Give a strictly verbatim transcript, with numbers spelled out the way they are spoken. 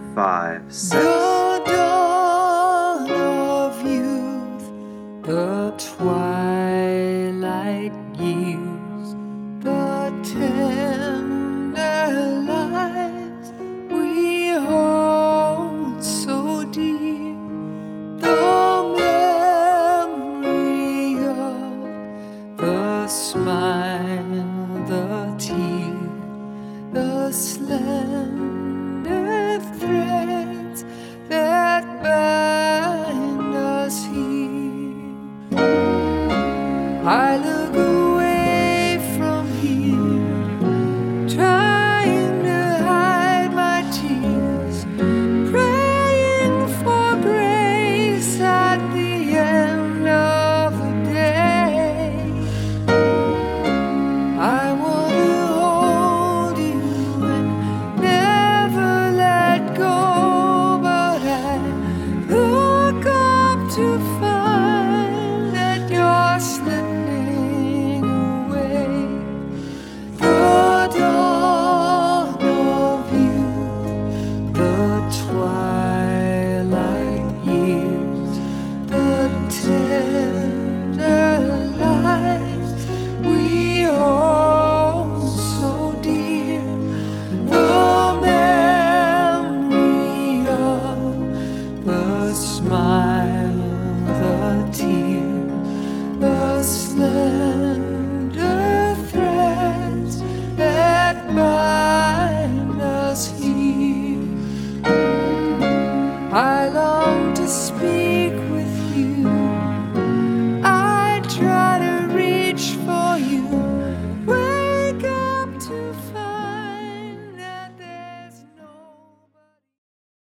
five, six. The dawn of youth, the twilight years, the tender lives we hold so dear, the memory of the smile, the tear, the slender threads that bind us here. I look